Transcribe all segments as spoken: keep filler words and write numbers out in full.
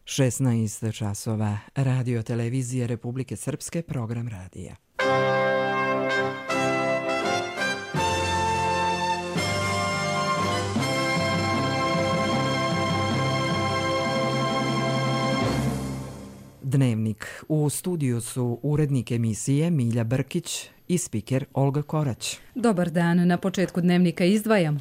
šesnaest časova, Radio televizije Republike Srpske, program radija. Dnevnik. U studiju su urednik emisije Milja Brkić i spiker Olga Korać. Dobar dan, na početku dnevnika izdvajamo.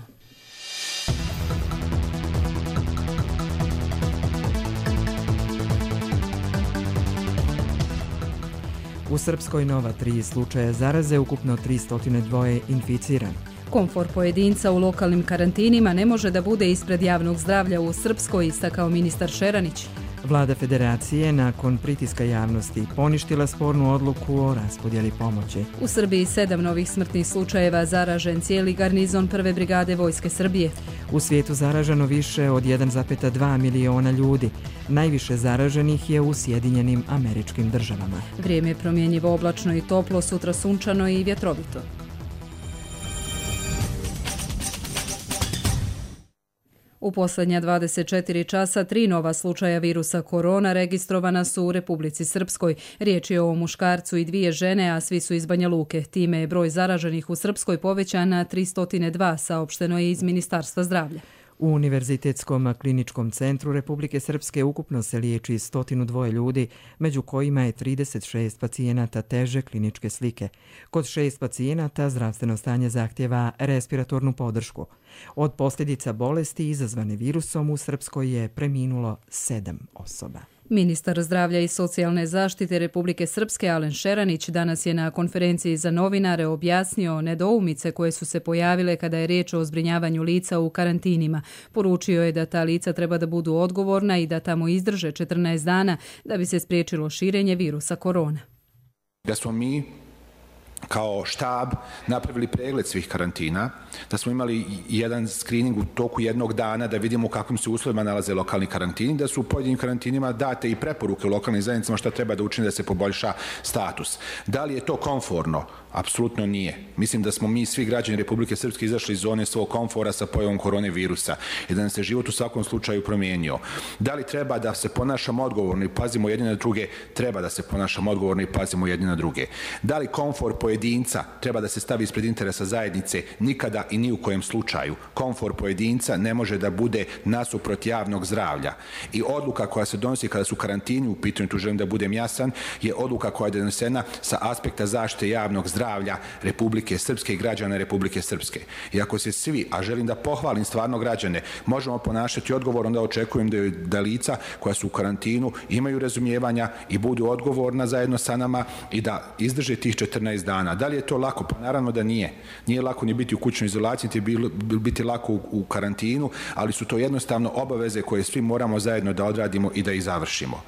U Srpskoj nova tri slučaja zaraze, ukupno tristo dva inficiran. Komfor pojedinca u lokalnim karantinima ne može da bude ispred javnog zdravlja u Srpskoj, istakao ministar Šeranić. Vlada Federacije nakon pritiska javnosti poništila spornu odluku o raspodjeli pomoći. U Srbiji sedam novih smrtnih slučajeva, zaražen cijeli garnizon prve brigade Vojske Srbije. U svijetu zaraženo više od jedan zarez dva miliona ljudi. Najviše zaraženih je u Sjedinjenim Američkim Državama. Vrijeme je promjenjivo, oblačno i toplo, sutra sunčano i vjetrovito. U posljednja dvadeset četiri časa tri nova slučaja virusa korona registrovana su u Republici Srpskoj. Riječ je o muškarcu i dvije žene, a svi su iz Banja Luke. Time je broj zaraženih u Srpskoj povećan na tristo dva, saopšteno je iz Ministarstva zdravlja. U Univerzitetskom kliničkom centru Republike Srpske ukupno se liječi sto dva ljudi, među kojima je trideset šest pacijenata teže kliničke slike. Kod šest pacijenata zdravstveno stanje zahtjeva respiratornu podršku. Od posljedica bolesti izazvane virusom u Srpskoj je preminulo sedam osoba. Ministar zdravlja i socijalne zaštite Republike Srpske Alen Šeranić danas je na konferenciji za novinare objasnio nedoumice koje su se pojavile kada je riječ o zbrinjavanju lica u karantinima. Poručio je da ta lica treba da budu odgovorna i da tamo izdrže četrnaest dana da bi se spriječilo širenje virusa korona. Da smo mi kao štab napravili pregled svih karantina, da smo imali jedan screening u toku jednog dana da vidimo u kakvim se uslovima nalaze lokalni karantini, da su u pojedinim karantinima date i preporuke u lokalnim zajednicama šta treba da učini da se poboljša status. Da li je to komforno? Apsolutno nije. Mislim da smo mi svi građani Republike Srpske izašli iz zone svog komfora sa pojavom koronavirusa i da nam se život u svakom slučaju promijenio. Da li treba da se ponašamo odgovorno i pazimo jedni na druge? Treba da se ponašamo odgovorno i pazimo jedni na druge. Da li komfor pojedinca treba da se stavi ispred interesa zajednice? Nikada i ni u kojem slučaju. Komfor pojedinca ne može da bude nasuprot javnog zdravlja. I odluka koja se donosi kada su karantini u pitanju, tu želim da budem jasan, je odluka koja je donesena sa aspekta zaštite javnog zdravlja Republike Srpske i građana Republike Srpske. I ako se svi, a želim da pohvalim stvarno građane, možemo ponašati odgovorno, da očekujem da, da lica koja su u karantinu imaju razumijevanja i budu odgovorna zajedno sa nama i da izdrže tih četrnaest dana. Da li je to lako? Pa naravno da nije. Nije lako ni biti u kućnoj izolaciji, niti biti lako u, u karantinu, ali su to jednostavno obaveze koje svi moramo zajedno da odradimo i da ih završimo.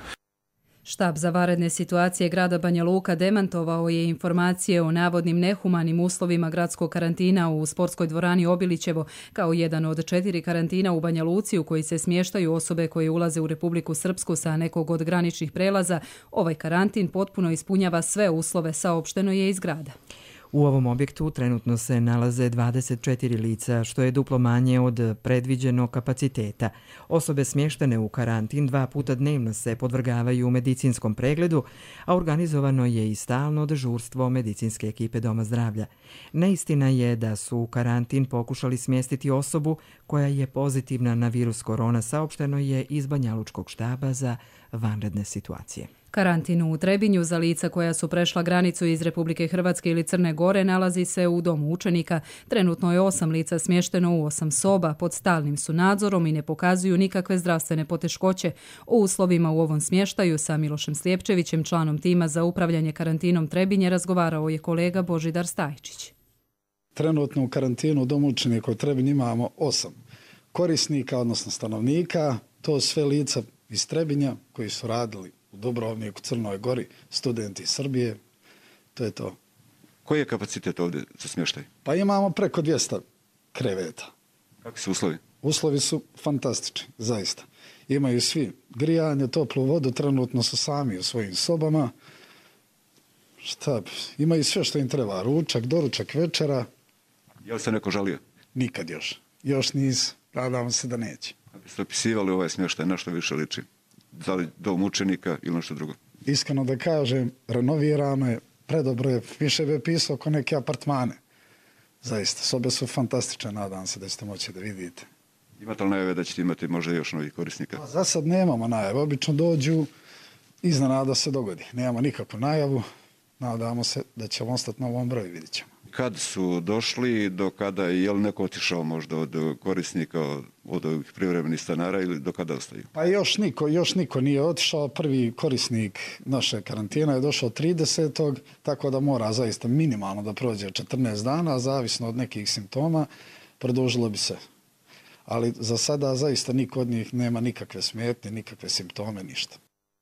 Štab za vanredne situacije grada Banja Luka demantovao je informacije o navodnim nehumanim uslovima gradskog karantina u sportskoj dvorani Obilićevo kao jedan od četiri karantina u Banja Luci u koji se smještaju osobe koje ulaze u Republiku Srpsku sa nekog od graničnih prelaza. Ovaj karantin potpuno ispunjava sve uslove, saopšteno je iz grada. U ovom objektu trenutno se nalaze dvadeset četiri lica, što je duplo manje od predviđenog kapaciteta. Osobe smještene u karantin dva puta dnevno se podvrgavaju medicinskom pregledu, a organizovano je i stalno dežurstvo medicinske ekipe Doma zdravlja. Neistina je da su u karantin pokušali smjestiti osobu koja je pozitivna na virus korona, saopšteno je iz Banjalučkog štaba za vanredne situacije. Karantin u Trebinju za lica koja su prešla granicu iz Republike Hrvatske ili Crne Gore nalazi se u domu učenika. Trenutno je osam lica smješteno u osam soba, pod stalnim su nadzorom i ne pokazuju nikakve zdravstvene poteškoće. O uslovima u ovom smještaju sa Milošem Slijepčevićem, članom tima za upravljanje karantinom Trebinje, razgovarao je kolega Božidar Stajčić. Trenutno u karantinu u domu učenika u Trebinju imamo osam korisnika, odnosno stanovnika. To sve lica iz Trebinja koji su radili u Dubrovniku, Crnoj Gori, studenti iz Srbije. To je to. Koji je kapacitet ovdje za smještaj? Pa imamo preko dvjesto kreveta. Kakvi su uslovi? Uslovi su fantastični, zaista. Imaju svi grijanje, toplu vodu, trenutno su sami u svojim sobama. Šta bi? Imaju sve što im treba. Ručak, doručak, večera. Je li se neko žalio? Nikad još. Još nisu. Nadamo se da neće. Kako ste opisivali ovaj smještaj, na što više liči? Da li dom učenika ili nešto drugo? Iskreno da kažem, renovirano je, predobro je, više bi pisao oko neke apartmane. Zaista, sobe su fantastične, nadam se da ćete moći da vidite. Imate li najave da ćete imati možda još novih korisnika? Pa, za sad nemamo najave, obično dođu, iznenada se dogodi. Nemamo nikakvu najavu, nadamo se da ćemo ostati na ovom broju, vidit ćemo. Kad su došli, do kada je li neko otišao možda od korisnika, od ovih privremenih stanara ili do kada ostaju? Pa još niko, još niko nije otišao. Prvi korisnik naše karantine je došao tridesetog tako da mora zaista minimalno da prođe četrnaest dana, zavisno od nekih simptoma, produžilo bi se. Ali za sada zaista niko od njih nema nikakve smetnje, nikakve simptome, ništa.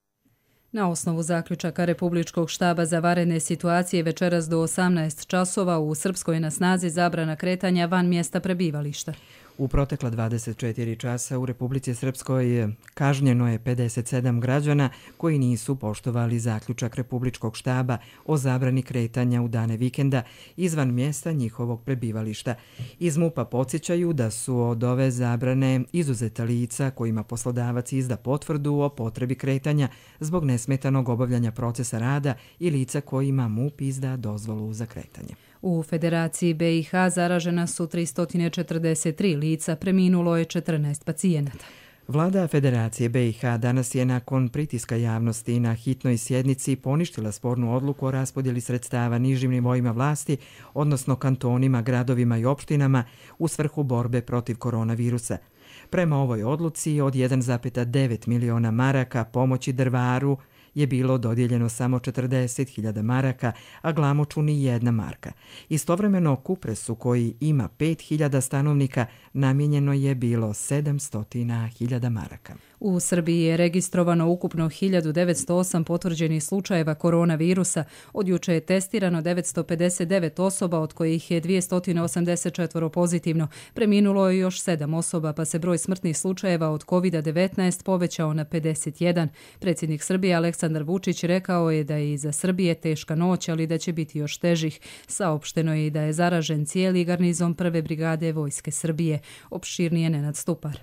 Na osnovu zaključaka Republičkog štaba za vanredne situacije večeras do osamnaest časova u Srpskoj je na snazi zabrana kretanja van mjesta prebivališta. U protekla dvadeset četiri časa u Republici Srpskoj kažnjeno je pedeset sedam građana koji nisu poštovali zaključak Republičkog štaba o zabrani kretanja u dane vikenda izvan mjesta njihovog prebivališta. Iz MUP-a podsjećaju da su od ove zabrane izuzeta lica kojima poslodavac izda potvrdu o potrebi kretanja zbog nesmetanog obavljanja procesa rada i lica kojima MUP izda dozvolu za kretanje. U Federaciji be i ha zaražena su tristo četrdeset tri lica, preminulo je četrnaest pacijenata. Vlada Federacije be i ha danas je nakon pritiska javnosti na hitnoj sjednici poništila spornu odluku o raspodjeli sredstava nižim nivoima vlasti, odnosno kantonima, gradovima i opštinama u svrhu borbe protiv koronavirusa. Prema ovoj odluci od jedan zarez devet miliona maraka pomoći Drvaru je bilo dodijeljeno samo četrdeset hiljada maraka, a Glamoču ni jedna marka. Istovremeno Kupresu, koji ima pet hiljada stanovnika, namijenjeno je bilo sedamsto hiljada maraka. U Srbiji je registrovano ukupno hiljadu devetsto osam potvrđenih slučajeva koronavirusa. Od juče je testirano devetsto pedeset devet osoba, od kojih je dvjesto osamdeset četiri pozitivno. Preminulo je još sedam osoba, pa se broj smrtnih slučajeva od kovid devetnaest povećao na pedeset jedan. Predsjednik Srbije Aleksandar Vučić rekao je da je iza Srbije teška noć, ali da će biti još težih. Saopšteno je i da je zaražen cijeli garnizon prve brigade Vojske Srbije. Opširnije Nenad Stupar.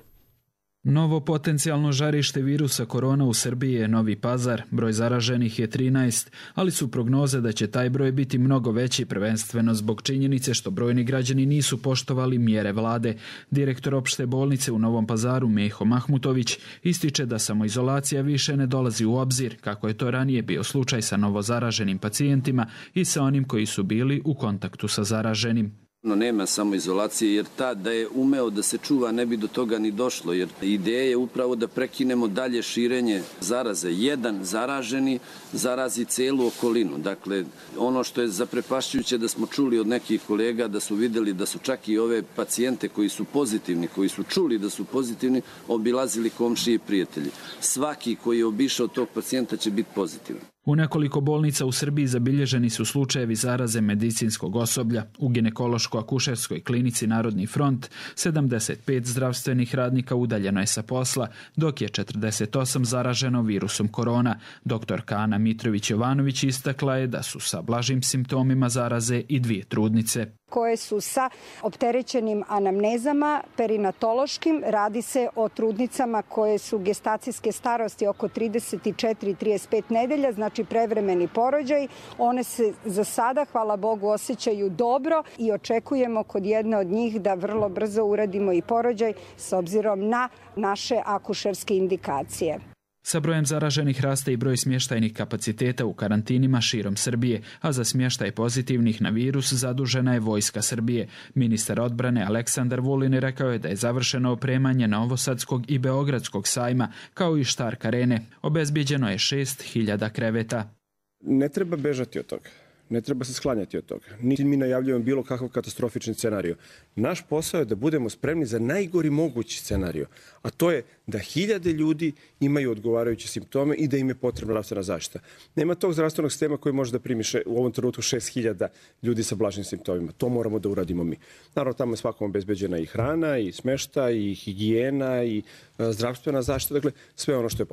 Novo potencijalno žarište virusa korona u Srbiji je Novi Pazar, broj zaraženih je trinaest, ali su prognoze da će taj broj biti mnogo veći, prvenstveno zbog činjenice što brojni građani nisu poštovali mjere vlade. Direktor opšte bolnice u Novom Pazaru Meho Mahmutović ističe da samoizolacija više ne dolazi u obzir, kako je to ranije bio slučaj sa novozaraženim pacijentima i sa onim koji su bili u kontaktu sa zaraženim. No, nema samo izolacije, jer ta da je umeo da se čuva ne bi do toga ni došlo, jer ideja je upravo da prekinemo dalje širenje zaraze. Jedan zaraženi zarazi celu okolinu. Dakle, ono što je zaprepašćujuće da smo čuli od nekih kolega da su vidjeli da su čak i ove pacijente koji su pozitivni, koji su čuli da su pozitivni, obilazili komšije i prijatelji. Svaki koji je obišao tog pacijenta će biti pozitivan. U nekoliko bolnica u Srbiji zabilježeni su slučajevi zaraze medicinskog osoblja. U ginekološko-akušerskoj klinici Narodni front sedamdeset pet zdravstvenih radnika udaljeno je sa posla, dok je četrdeset osam zaraženo virusom korona. Doktorka Ana Mitrović-Jovanović istakla je da su sa blažim simptomima zaraze i dvije trudnice koje su sa opterećenim anamnezama, perinatološkim. Radi se o trudnicama koje su gestacijske starosti oko trideset četiri do trideset pet nedelja, znači prevremeni porođaj. One se za sada, hvala Bogu, osjećaju dobro i očekujemo kod jedne od njih da vrlo brzo uradimo i porođaj s obzirom na naše akušerske indikacije. Sa brojem zaraženih raste i broj smještajnih kapaciteta u karantinima širom Srbije, a za smještaj pozitivnih na virus zadužena je Vojska Srbije. Ministar odbrane Aleksandar Vulin rekao je da je završeno opremanje Novosadskog i Beogradskog sajma, kao i Štark arene. Obezbijeđeno je šest hiljada kreveta. Ne treba bežati od toga. Ne treba se sklanjati od toga. Niti mi najavljujemo bilo kakav katastrofični scenariju. Naš posao je da budemo spremni za najgori mogući scenariju, a to je da hiljade ljudi imaju odgovarajuće simptome i da im je potrebna zdravstvena zaštita. Nema tog zdravstvenog sistema koji može da primi u ovom trenutku šest hiljada ljudi sa blažim simptomima. To moramo da uradimo mi. Naravno, tamo je svakom obezbeđena i hrana, i smeštaj, i higijena, i zdravstvena zaštita, dakle sve ono što je potrebno.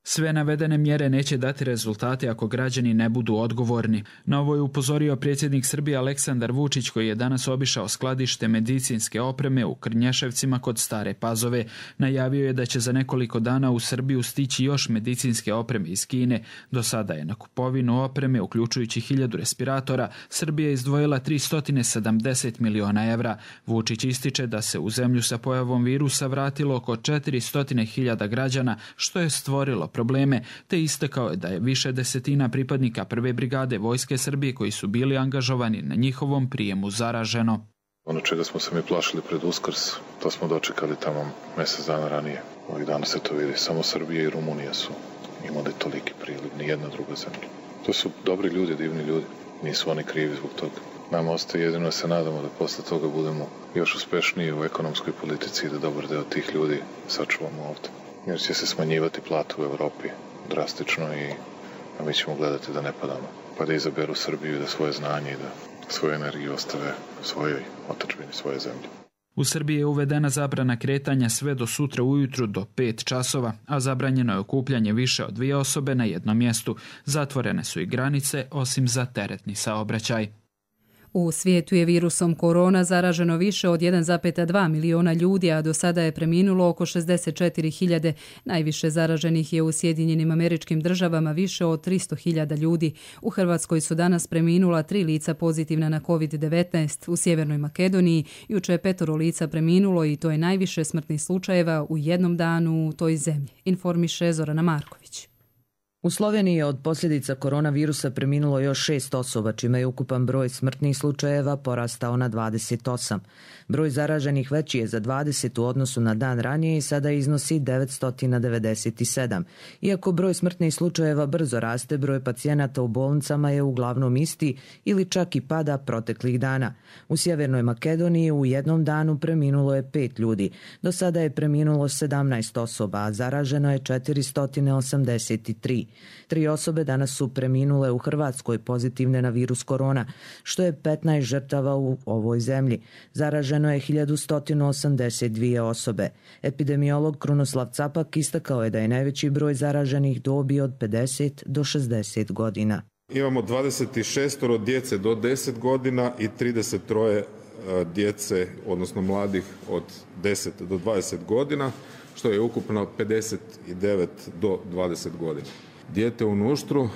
Sve navedene mjere neće dati rezultate ako građani ne budu odgovorni. Na ovo je upozorio predsjednik Srbije Aleksandar Vučić, koji je danas obišao skladište medicinske opreme u Krnješevcima kod Stare Pazove. Najavio je da će za nekoliko dana u Srbiju stići još medicinske opreme iz Kine. Do sada je na kupovinu opreme, uključujući hiljadu respiratora, Srbija izdvojila tristo sedamdeset miliona evra. Vučić ističe da se u zemlju sa pojavom virusa vratilo oko četiristo hiljada građana, što je stvorilo probleme, te istakao je da je više desetina pripadnika prve brigade Vojske Srbije koji su bili angažovani na njihovom prijemu zaraženo. Ono čega smo se mi plašili pred Uskrs, to smo dočekali tamo mjesec dana ranije. Ovih dana se to vidi. Samo Srbija i Rumunija su imali toliki priliv, ni jedna druga zemlja. To su dobri ljudi, divni ljudi. Nisu oni krivi zbog toga. Nama ostaje jedino da se nadamo da posle toga budemo još uspešniji u ekonomskoj politici i da dobar deo tih ljudi sačuvamo ovdje. Jer će se smanjivati plate u Evropi drastično i a mi ćemo gledati da ne padamo. Pa da izaberu Srbiju i da svoje znanje i da svoju energiju ostave svojoj otadžbini, svoje zemlje. U Srbiji je uvedena zabrana kretanja sve do sutra ujutru do pet časova, a zabranjeno je okupljanje više od dvije osobe na jednom mjestu. Zatvorene su i granice, osim za teretni saobraćaj. U svijetu je virusom korona zaraženo više od jedan zarez dva miliona ljudi, a do sada je preminulo oko šezdeset četiri hiljade. Najviše zaraženih je u Sjedinjenim Američkim Državama, više od tristo hiljada ljudi. U Hrvatskoj su danas preminula tri lica pozitivna na kovid devetnaest. U Sjevernoj Makedoniji jučer je petoro lica preminulo i to je najviše smrtnih slučajeva u jednom danu u toj zemlji, informiše Zorana Marković. U Sloveniji je od posljedica koronavirusa preminulo još šest osoba, čime je ukupan broj smrtnih slučajeva porastao na dvadeset osam. Broj zaraženih veći je za dvadeset u odnosu na dan ranije i sada iznosi devetsto devedeset sedam. Iako broj smrtnih slučajeva brzo raste, broj pacijenata u bolnicama je uglavnom isti ili čak i pada proteklih dana. U Sjevernoj Makedoniji u jednom danu preminulo je pet ljudi. Do sada je preminulo sedamnaest osoba, a zaraženo je četiristo osamdeset tri. Tri osobe danas su preminule u Hrvatskoj pozitivne na virus korona, što je petnaest žrtava u ovoj zemlji. Zaraženo je hiljadu sto osamdeset dvije osobe. Epidemiolog Krunoslav Capak istakao je da je najveći broj zaraženih dobi od pedeset do šezdeset godina. Imamo dvadeset šest djece do deset godina i trideset tri djece, odnosno mladih od deset do dvadeset godina, što je ukupno pedeset devet do dvadeset godina. Dijete u Nuštru,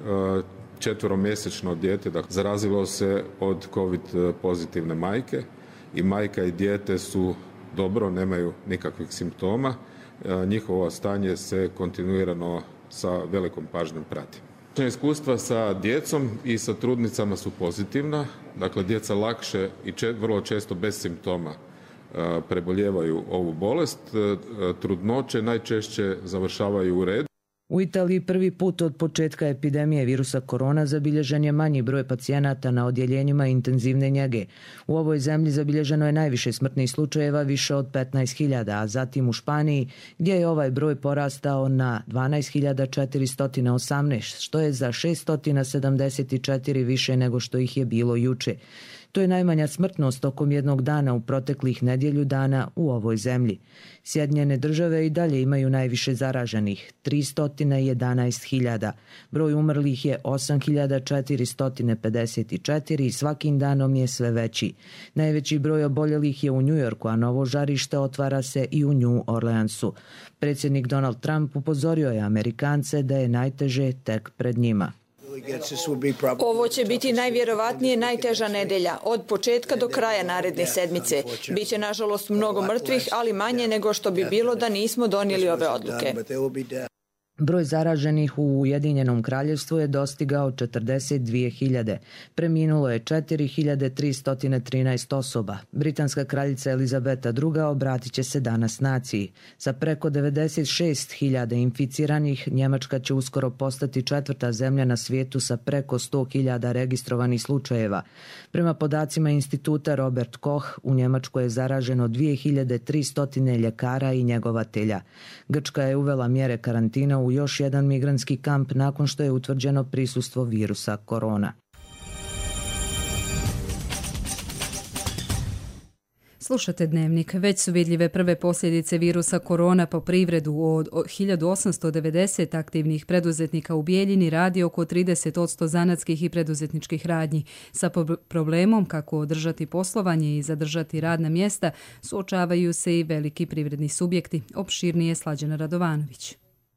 četveromjesečno dijete, dakle, zarazilo se od COVID pozitivne majke i majka i dijete su dobro, nemaju nikakvih simptoma. Njihovo stanje se kontinuirano sa velikom pažnjom prati. Iskustva sa djecom i sa trudnicama su pozitivna, dakle djeca lakše i če, vrlo često bez simptoma preboljevaju ovu bolest. Trudnoće najčešće završavaju u redu. U Italiji prvi put od početka epidemije virusa korona zabilježen je manji broj pacijenata na odjeljenjima intenzivne njege. U ovoj zemlji zabilježeno je najviše smrtnih slučajeva, više od petnaest hiljada, a zatim u Španiji, gdje je ovaj broj porastao na dvanaest hiljada četiristo osamnaest, što je za šesto sedamdeset četiri više nego što ih je bilo juče. To je najmanja smrtnost tokom jednog dana u proteklih nedjelju dana u ovoj zemlji. Sjedinjene Države i dalje imaju najviše zaraženih, tristo jedanaest hiljada. Broj umrlih je osam hiljada četiristo pedeset četiri i svakim danom je sve veći. Najveći broj oboljelih je u Njujorku, a novo žarište otvara se i u New Orleansu. Predsjednik Donald Trump upozorio je Amerikance da je najteže tek pred njima. Ovo će biti najvjerovatnije najteža nedelja, od početka do kraja naredne sedmice. Biće nažalost mnogo mrtvih, ali manje nego što bi bilo da nismo donijeli ove odluke. Broj zaraženih u Ujedinjenom Kraljevstvu je dostigao četrdeset dvije hiljade. Preminulo je četiri hiljade tristo trinaest osoba. Britanska kraljica Elizabeta druga obratit će se danas naciji. Sa preko devedeset šest hiljada inficiranih, Njemačka će uskoro postati četvrta zemlja na svijetu sa preko sto hiljada registrovanih slučajeva. Prema podacima instituta Robert Koch, u Njemačkoj je zaraženo dvije hiljade tristo ljekara i njegovatelja. Grčka je uvela mjere karantina u još jedan migrantski kamp nakon što je utvrđeno prisustvo virusa korona. Slušate Dnevnik. Već su vidljive prve posljedice virusa korona po privredu. Od hiljadu osamsto devedeset aktivnih preduzetnika u Bijeljini radi oko trideset posto zanatskih i preduzetničkih radnji. Sa problemom kako održati poslovanje i zadržati radna mjesta suočavaju se i veliki privredni subjekti. Opširnije Slađana Radovanović.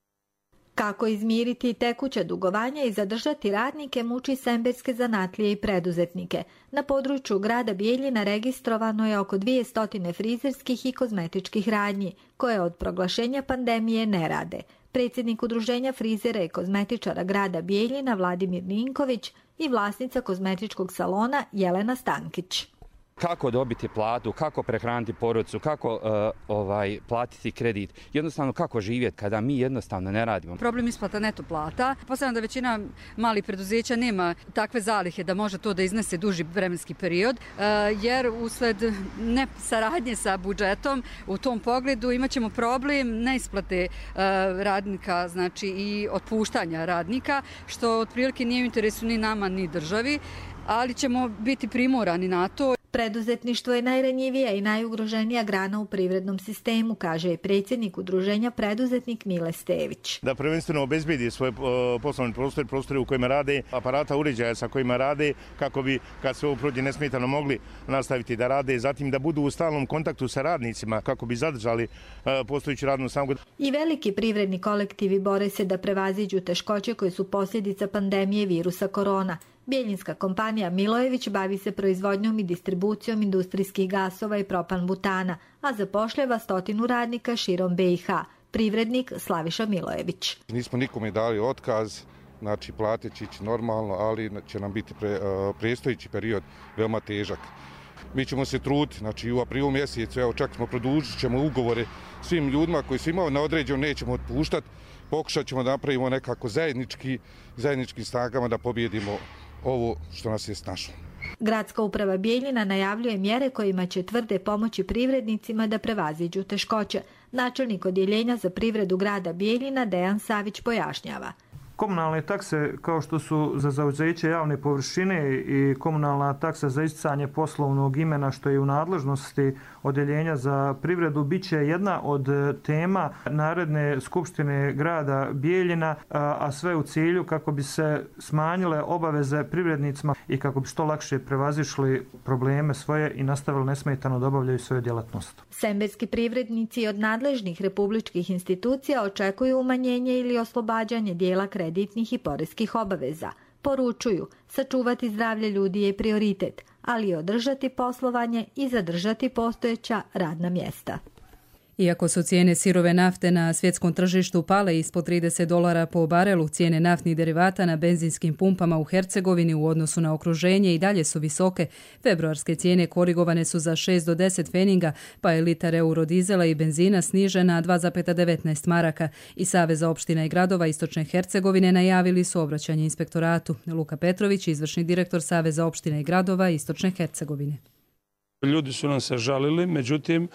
Kako izmiriti tekuća dugovanja i zadržati radnike muči semberske zanatlije i preduzetnike. Na području grada Bijeljina registrovano je oko dvjesto frizerskih i kozmetičkih radnji, koje od proglašenja pandemije ne rade. Predsjednik Udruženja frizera i kozmetičara grada Bijeljina Vladimir Ninković i vlasnica kozmetičkog salona Jelena Stankić. Kako dobiti platu, kako prehraniti porodicu, kako uh, ovaj, platiti kredit, jednostavno kako živjeti kada mi jednostavno ne radimo. Problem isplata neto plata, posebno da većina malih preduzeća nema takve zalihe da može to da iznese duži vremenski period, uh, jer usled ne saradnje sa budžetom u tom pogledu imat ćemo problem neisplate uh, radnika, znači i otpuštanja radnika, što otprilike nije u interesu ni nama ni državi, ali ćemo biti primorani na to. Preduzetništvo je najranjivija i najugroženija grana u privrednom sistemu, kaže i predsjednik udruženja preduzetnik Mile Stević. Da prvenstveno obezbedi svoje poslovne prostore, prostore u kojima rade, aparata, uređaja sa kojima rade, kako bi kad se ovo prođe nesmetano mogli nastaviti da rade, zatim da budu u stalnom kontaktu sa radnicima kako bi zadržali postojeću radnu snagu. I veliki privredni kolektivi bore se da prevaziđu teškoće koje su posljedica pandemije virusa korona. Bijeljinska kompanija Milojević bavi se proizvodnjom i distribucijom industrijskih gasova i propan-butana, a zapošljava stotinu radnika širom B i H. Privrednik Slaviša Milojević. Nismo nikome dali otkaz, znači plate će ići normalno, ali će nam biti pre, uh, prestojići period veoma težak. Mi ćemo se truditi, znači u aprilu mjesecu, evo čak smo produžit ćemo ugovore svim ljudima koji su imali na određeno, nećemo otpuštati, pokušat ćemo da napravimo nekako zajednički, zajedničkim snagama da pobjedimo ovo što nas je snašlo. Gradska uprava Bijeljina najavljuje mjere kojima će tvrde pomoći privrednicima da prevaziđu teškoće. Načelnik odjeljenja za privredu grada Bijeljina Dejan Savić pojašnjava. Komunalne takse kao što su za zauzeće javne površine i komunalna taksa za isticanje poslovnog imena što je u nadležnosti odjeljenja za privredu bit će jedna od tema naredne skupštine grada Bijeljina, a sve u cilju kako bi se smanjile obaveze privrednicima i kako bi što lakše prevazišli probleme svoje i nastavili nesmetano da obavljaju svoju djelatnost. Semberski privrednici od nadležnih republičkih institucija očekuju umanjenje ili oslobađanje dijela kreditnih i poreskih obaveza. Poručuju, sačuvati zdravlje ljudi je prioritet, ali i održati poslovanje i zadržati postojeća radna mjesta. Iako su cijene sirove nafte na svjetskom tržištu pale ispod trideset dolara po barelu, cijene naftnih derivata na benzinskim pumpama u Hercegovini u odnosu na okruženje i dalje su visoke. Februarske cijene korigovane su za šest do deset feninga, pa je litar eurodizela i benzina snižena dva zarez devetnaest maraka. I Saveza opština i gradova Istočne Hercegovine najavili su obraćanje inspektoratu. Luka Petrović, izvršni direktor Saveza opština i gradova Istočne Hercegovine. Ljudi su nam se žalili, međutim,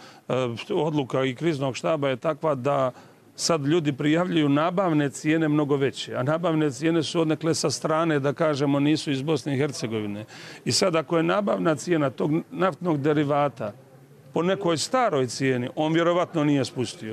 odluka i kriznog štaba je takva da sad ljudi prijavljuju nabavne cijene mnogo veće, a nabavne cijene su odnekle sa strane, da kažemo, nisu iz Bosne i Hercegovine. I sad ako je nabavna cijena tog naftnog derivata po nekoj staroj cijeni, on vjerovatno nije spustio.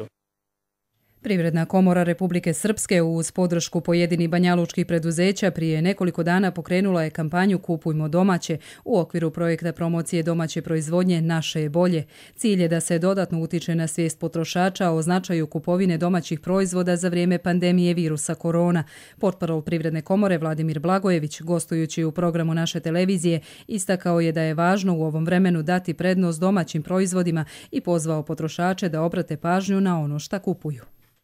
Privredna komora Republike Srpske uz podršku pojedinih banjalučkih preduzeća prije nekoliko dana pokrenula je kampanju Kupujmo domaće u okviru projekta promocije domaće proizvodnje Naše je bolje. Cilj je da se dodatno utiče na svijest potrošača o značaju kupovine domaćih proizvoda za vrijeme pandemije virusa korona. Portparol Privredne komore Vladimir Blagojević, gostujući u programu naše televizije, istakao je da je važno u ovom vremenu dati prednost domaćim proizvodima i pozvao potrošače da obrate pažnju na ono šta kupuju.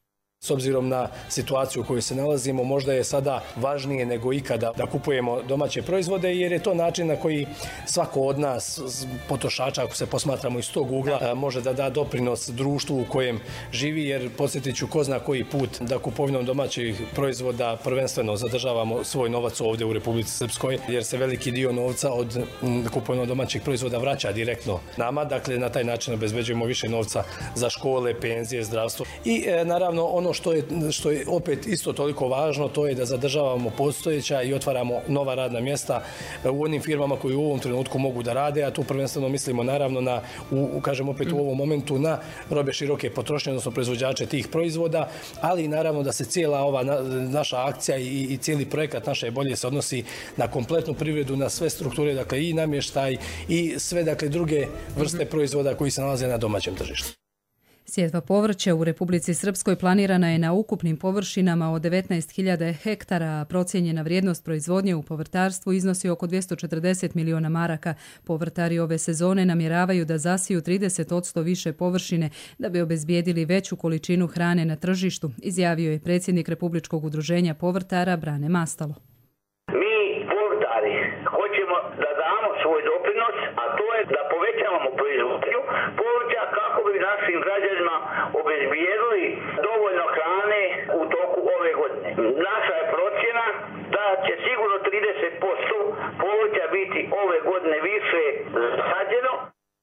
S obzirom na situaciju u kojoj se nalazimo, možda je sada važnije nego ikada da kupujemo domaće proizvode, jer je to način na koji svako od nas, potrošača, ako se posmatramo iz tog ugla, može da da doprinos društvu u kojem živi, jer podsjetit ću ko zna koji put da kupovinom domaćih proizvoda prvenstveno zadržavamo svoj novac ovdje u Republici Srpskoj, jer se veliki dio novca od kupovinom domaćih proizvoda vraća direktno nama, dakle na taj način obezbeđujemo više novca za škole, penzije, zdravstvo i naravno ono ono što je, što je opet isto toliko važno, to je da zadržavamo postojeća i otvaramo nova radna mjesta u onim firmama koji u ovom trenutku mogu da rade, a tu prvenstveno mislimo naravno na, u, kažem opet u ovom momentu, na robe široke potrošnje, odnosno proizvođače tih proizvoda, ali i naravno da se cijela ova na, naša akcija i, i cijeli projekat naše bolje se odnosi na kompletnu privredu, na sve strukture, dakle i namještaj i sve dakle druge vrste proizvoda koji se nalaze na domaćem tržištu. Sjetva povrća u Republici Srpskoj planirana je na ukupnim površinama od devetnaest hiljada hektara, a procijenjena vrijednost proizvodnje u povrtarstvu iznosi oko dvjesto četrdeset miliona maraka. Povrtari ove sezone namjeravaju da zasiju trideset posto više površine da bi obezbijedili veću količinu hrane na tržištu, izjavio je predsjednik Republičkog udruženja povrtara Brane Mastalo. Mi povrtari hoćemo da damo svoj doprinos, a to je da povećavamo proizvodnju povrća kako bi našim građanima obezbijedili dovoljno hrane u toku ove godine. Naša je procjena da će sigurno trideset posto povrća biti ove godine više zasađeno.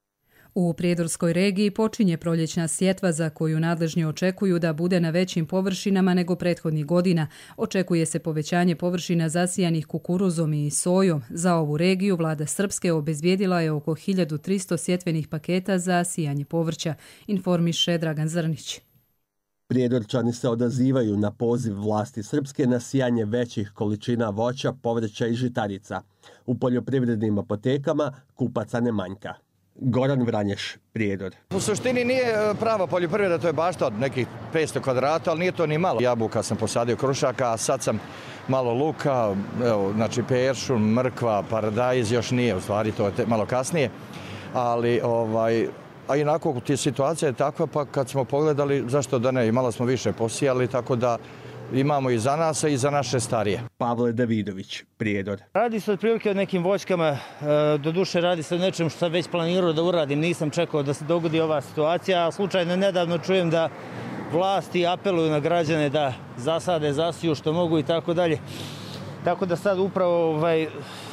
U Prijedorskoj regiji počinje proljećna sjetva za koju nadležni očekuju da bude na većim površinama nego prethodnih godina. Očekuje se povećanje površina zasijanih kukuruzom i sojom. Za ovu regiju vlada Srpske obezbijedila je oko hiljadu tristo sjetvenih paketa za sijanje povrća, informiše Dragan Zrnić. Prijedorčani se odazivaju na poziv vlasti Srpske na sijanje većih količina voća, povrća i žitarica. U poljoprivrednim apotekama kupaca ne manjka. Goran Vranješ, Prijedor. U suštini nije prava poljoprivreda, to je bašta od nekih petsto kvadrata, ali nije to ni malo. Jabuka sam posadio, krušaka, a sad sam malo luka, evo, znači peršun, mrkva, paradajz, još nije, u stvari to je te, malo kasnije. Ali, ovaj, a inako ti situacija je takva, pa kad smo pogledali, zašto da ne, malo smo više posijali, tako da imamo i za nas i za naše starije. Pavle Davidović, Prijedor. Radi se otprilike o nekim voćkama, do duše radi se o nečem što sam već planirao da uradim, nisam čekao da se dogodi ova situacija, a slučajno nedavno čujem da vlasti apeluju na građane da zasade, zasiju što mogu i tako dalje. Tako da sad upravo ovaj,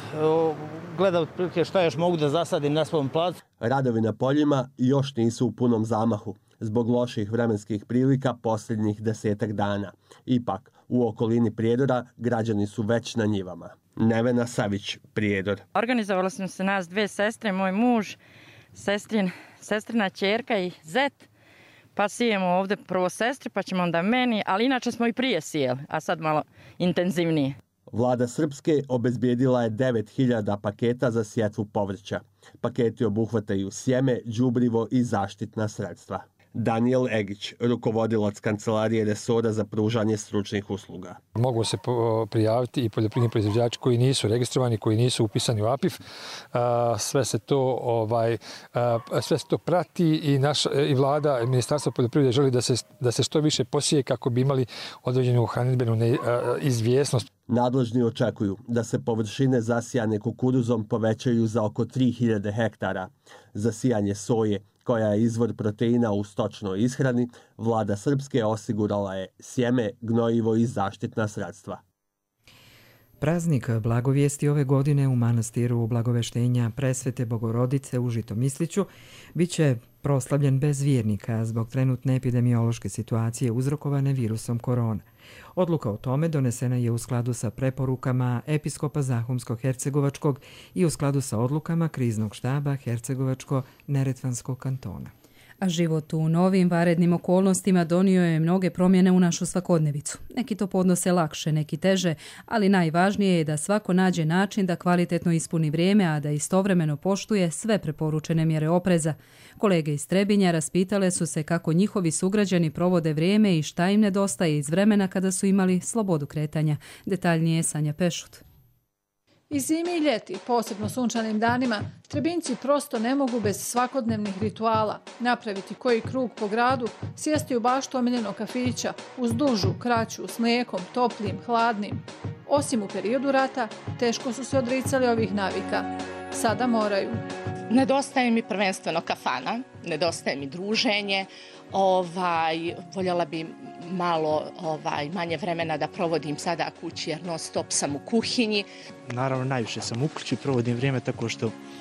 gledam otprilike šta još mogu da zasadim na svom placu. Radovi na poljima još nisu u punom zamahu zbog loših vremenskih prilika posljednjih desetak dana. Ipak, u okolini Prijedora građani su već na njivama. Nevena Savić, Prijedor. Organizovali smo se nas dve sestre, moj muž, sestrin, sestrina ćerka i zet. Pa sijemo ovdje prvo sestri, pa ćemo onda meni, ali inače smo i prije sijeli, a sad malo intenzivnije. Vlada Srpske obezbijedila je devet hiljada paketa za sjetvu povrća. Paketi obuhvataju sjeme, đubrivo i zaštitna sredstva. Daniel Egić, rukovodilac Kancelarije resora za pružanje stručnih usluga. Mogu se prijaviti i poljoprivredni proizvođači koji nisu registrovani, koji nisu upisani u A P I F. Sve se to, ovaj, sve se to prati i, naš, i vlada, Ministarstvo poljoprivrede želi da se, da se što više posije kako bi imali određenu hranidbenu izvjesnost. Nadležni očekuju da se površine zasijane kukuruzom povećaju za oko tri hiljade hektara. Za sijanje soje, koja je izvor proteina u stočnoj ishrani, vlada Srpske osigurala je sjeme, gnojivo i zaštitna sredstva. Praznik Blagovijesti ove godine u manastiru Blagoveštenja Presvete Bogorodice u Žitomisliću biće proslavljen bez vjernika zbog trenutne epidemiološke situacije uzrokovane virusom korona. Odluka o tome donesena je u skladu sa preporukama episkopa Zahumsko-Hercegovačkog i u skladu sa odlukama kriznog štaba Hercegovačko-Neretvanskog kantona. A život u novim vanrednim okolnostima donio je mnoge promjene u našu svakodnevicu. Neki to podnose lakše, neki teže, ali najvažnije je da svako nađe način da kvalitetno ispuni vrijeme, a da istovremeno poštuje sve preporučene mjere opreza. Kolege iz Trebinja raspitale su se kako njihovi sugrađani provode vrijeme i šta im nedostaje iz vremena kada su imali slobodu kretanja. Detaljnije Sanja Pešut. I zimi i ljeti, posebno sunčanim danima, Trebinjci prosto ne mogu bez svakodnevnih rituala napraviti koji krug po gradu, sjesti u baštu omiljenog kafića, uz dužu, kraću, s mlijekom, toplim, hladnim. Osim u periodu rata, teško su se odricali ovih navika. Sada moraju. Nedostaje mi prvenstveno kafana, nedostaje mi druženje, ovaj, voljela bi malo ovaj, manje vremena da provodim sada kući jer non stop sam u kuhinji. Naravno, najviše sam u kući, provodim vrijeme tako što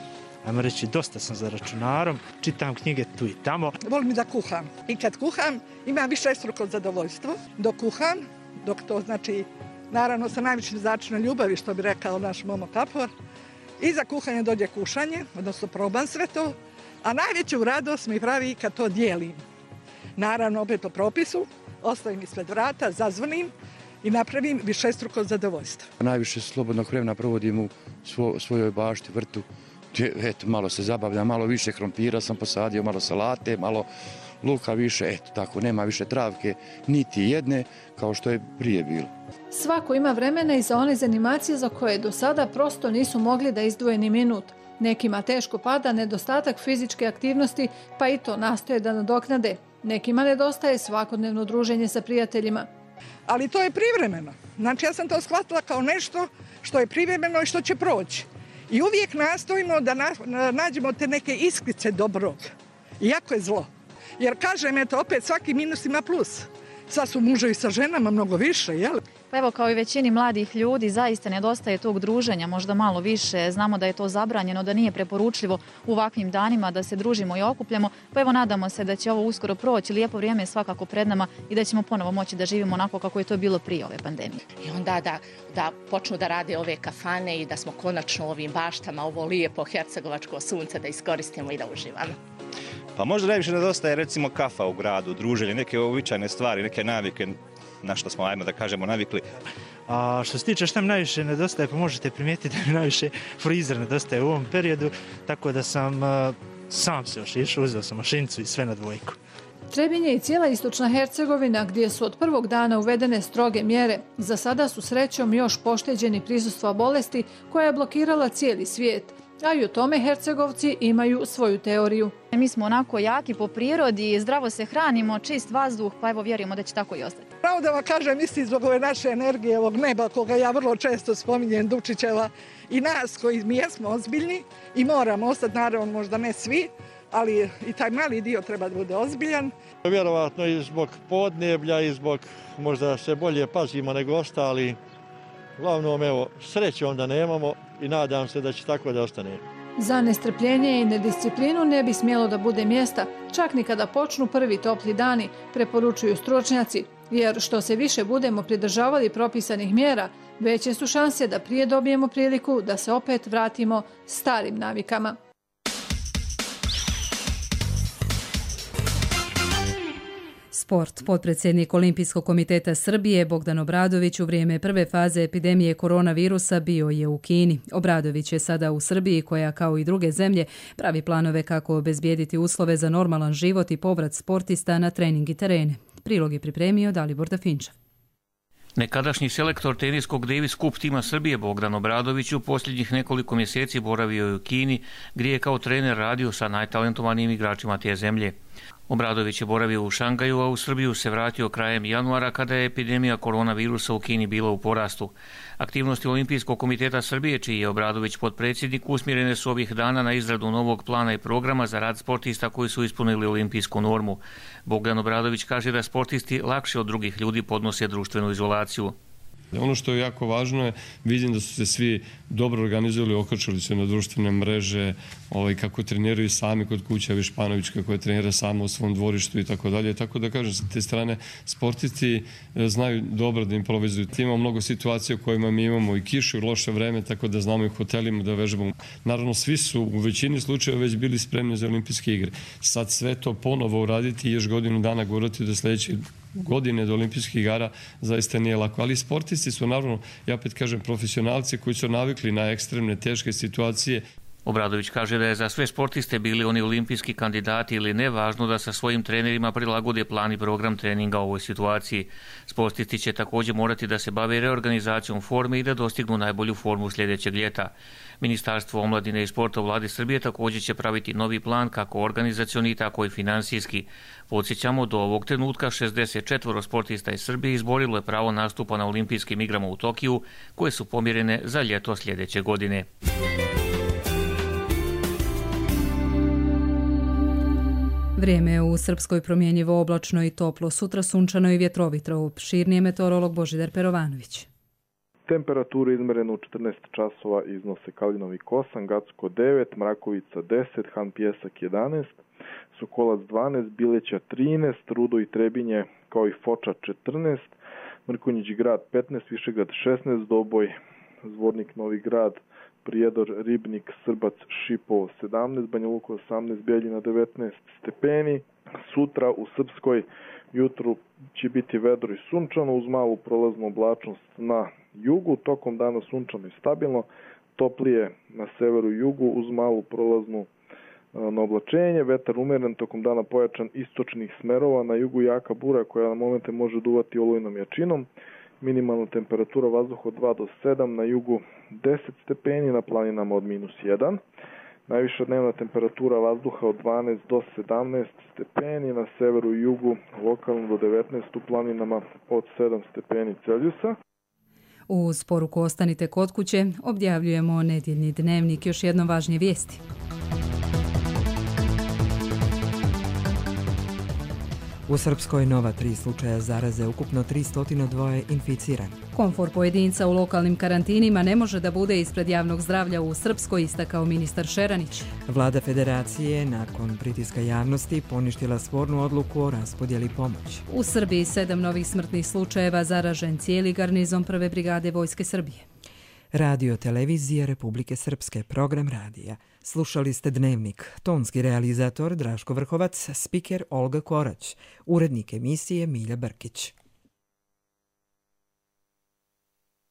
ajmo reći, dosta sam za računarom, čitam knjige tu i tamo. Volim da kuham i kad kuham imam višestruko zadovoljstvo. Dok kuham, dok to znači, naravno sa najvećim začinom ljubavi, što bi rekao naš Momo Kapor, iza kuhanja dođe kušanje, odnosno probam sve to, a najveću radost mi pravi kad to dijelim. Naravno, opet po propisu, ostavim ispred vrata, zazvonim i napravim višestruko zadovoljstvo. Najviše slobodnog vremena provodim u svo, svojoj bašti, vrtu. Eto, malo se zabavljam, malo više krompira sam posadio, malo salate, malo luka više, eto tako, nema više travke, niti jedne, kao što je prije bilo. Svako ima vremena i za one zanimacije za koje do sada prosto nisu mogli da izdvoje ni minut. Nekima teško pada nedostatak fizičke aktivnosti, pa i to nastoje da nadoknade. Nekima nedostaje svakodnevno druženje sa prijateljima. Ali to je privremeno. Znači ja sam to shvatila kao nešto što je privremeno i što će proći. I uvijek nastojimo da nađemo te neke iskrice dobrog. Iako je zlo. Jer kažem, eto, opet svaki minus ima plus. Sad su muževi sa ženama mnogo više, jel? Pa evo, kao i većini mladih ljudi, zaista nedostaje tog druženja, možda malo više. Znamo da je to zabranjeno, da nije preporučljivo u ovakvim danima da se družimo i okupljamo. Pa evo, nadamo se da će ovo uskoro proći, lijepo vrijeme je svakako pred nama i da ćemo ponovo moći da živimo onako kako je to bilo prije ove pandemije. I onda da, da počnu da rade ove kafane i da smo konačno u ovim baštama, ovo lijepo hercegovačko sunce da iskoristimo i da uživamo. Pa možda najviše nedostaje recimo kafa u gradu, druženje, neke uobičajene stvari, neke navike na što smo, ajmo da kažemo, navikli. A što se tiče šta mi najviše nedostaje, pa možete primijetiti da mi najviše frizer nedostaje u ovom periodu, tako da sam uh, sam se još išao, uzeo sam mašinicu i sve na dvojku. Trebinje i cijela istočna Hercegovina, gdje su od prvog dana uvedene stroge mjere, za sada su srećom još pošteđeni prisustva bolesti koja je blokirala cijeli svijet. A i u tome Hercegovci imaju svoju teoriju. Mi smo onako jaki po prirodi, zdravo se hranimo, čist vazduh, pa evo vjerujemo da će tako i ostati. Pravo da vam kažem, isti zbog ove naše energije, ovog neba koga ja vrlo često spominjem, Dučićeva, i nas koji mi jesmo ozbiljni i moramo ostati, naravno možda ne svi, ali i taj mali dio treba da bude ozbiljan. Vjerovatno i zbog podneblja i zbog možda se bolje pazimo nego ostali. Uglavnom, evo, sreće onda nemamo i nadam se da će tako da ostane. Za nestrpljenje i nedisciplinu ne bi smjelo da bude mjesta, čak ni kada počnu prvi topli dani, preporučuju stručnjaci, jer što se više budemo pridržavali propisanih mjera, veće su šanse da prije dobijemo priliku da se opet vratimo starim navikama. Sport. Potpredsjednik Olimpijskog komiteta Srbije Bogdan Obradović u vrijeme prve faze epidemije koronavirusa bio je u Kini. Obradović je sada u Srbiji koja, kao i druge zemlje, pravi planove kako obezbijediti uslove za normalan život i povrat sportista na trening i terene. Prilog je pripremio Dalibor Dafinčev. Nekadašnji selektor teniskog Davis Cup tima Srbije Bogdan Obradović u posljednjih nekoliko mjeseci boravio je u Kini, gdje je kao trener radio sa najtalentovanijim igračima te zemlje. Obradović je boravio u Šangaju, a u Srbiju se vratio krajem januara kada je epidemija koronavirusa u Kini bila u porastu. Aktivnosti Olimpijskog komiteta Srbije, čiji je Obradović potpredsjednik, usmjerene su ovih dana na izradu novog plana i programa za rad sportista koji su ispunili olimpijsku normu. Bogdan Obradović kaže da sportisti lakše od drugih ljudi podnose društvenu izolaciju. Ono što je jako važno je, vidim da su se svi dobro organizovali, okačili se na društvene mreže, ovaj, kako treniraju sami kod kuće, Avi Španović kako je trenira samo u svom dvorištu i tako dalje. Tako da kažem, sa te strane sportisti znaju dobro da improvizuju. Imamo mnogo situacija u kojima mi imamo i kišu i loše vreme, tako da znamo i hotelima da vežbamo. Naravno, svi su u većini slučajeva već bili spremni za olimpijske igre. Sad sve to ponovo uraditi i još godinu dana gurati do sljedeće godine do olimpijskih igara zaista nije lako. Ali sportisti su, naravno, ja opet kažem, profesionalci koji su navikli na ekstremne, teške situacije. Obradović kaže da je za sve sportiste, bili oni olimpijski kandidati ili ne, važno da sa svojim trenerima prilagode plan i program treninga u ovoj situaciji. Sportisti će također morati da se bave reorganizacijom forme i da dostignu najbolju formu sljedećeg ljeta. Ministarstvo omladine i sporta u Vladi Srbije također će praviti novi plan kako organizacioni, tako i finansijski. Podsjećamo, do ovog trenutka šezdeset četiri sportista iz Srbije izborilo je pravo nastupa na olimpijskim igrama u Tokiju, koje su pomjerene za ljeto sljedeće godine. Vrijeme je u Srpskoj promjenjivo, oblačno i toplo, sutra sunčano i vjetrovito. Opširnije meteorolog Božidar Perovanović. Temperature izmerene u četrnaest časova iznose Kalinovik osam, Gacko devet, Mrakovica deset, Han Pjesak jedanaest, Sokolac dvanaest, Bileća trinaest, Rudo i Trebinje kao i Foča četrnaest, Mrkonjić grad petnaest, Višegrad šesnaest, Doboj, Zvornik Novi grad, Prijedor, Ribnik, Srbac, Šipovo sedamnaest, Banja Luka osamnaest, Bjeljina devetnaest stepeni. Sutra u Srpskoj jutru će biti vedro i sunčano uz malu prolaznu oblačnost na jugu, tokom dana sunčano i stabilno, toplije na severu i jugu uz malu prolaznu na oblačenje, vetar umeren, tokom dana pojačan istočnih smerova, na jugu jaka bura koja na momente može duvati olujnom jačinom, minimalna temperatura vazduha od dva do sedam, na jugu deset stepeni, na planinama od minus jedan. Najviša dnevna temperatura vazduha od dvanaest do sedamnaest stepeni, na severu i jugu lokalno do devetnaest, u planinama od sedam stepeni Celzijusa. Uz poruku Ostanite kod kuće objavljujemo nedjeljni dnevnik. Još jedno važnije vijesti. U Srpskoj nova tri slučaja zaraze, ukupno tristo dva inficirani. Komfor pojedinca u lokalnim karantinima ne može da bude ispred javnog zdravlja u Srpskoj, istakao ministar Šeranić. Vlada federacije nakon pritiska javnosti poništila spornu odluku o raspodjeli pomoći. U Srbiji sedam novih smrtnih slučajeva, zaražen cijeli garnizon prve brigade Vojske Srbije. Radio Televizije Republike Srpske, program radija. Slušali ste Dnevnik. Tonski realizator Draško Vrhovac, spiker Olga Korać, urednik emisije Milja Brkić.